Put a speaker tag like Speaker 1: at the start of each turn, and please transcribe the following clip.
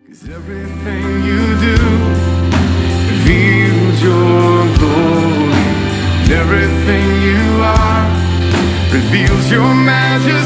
Speaker 1: 'Cause everything you do reveals your glory. And everything you are reveals your majesty.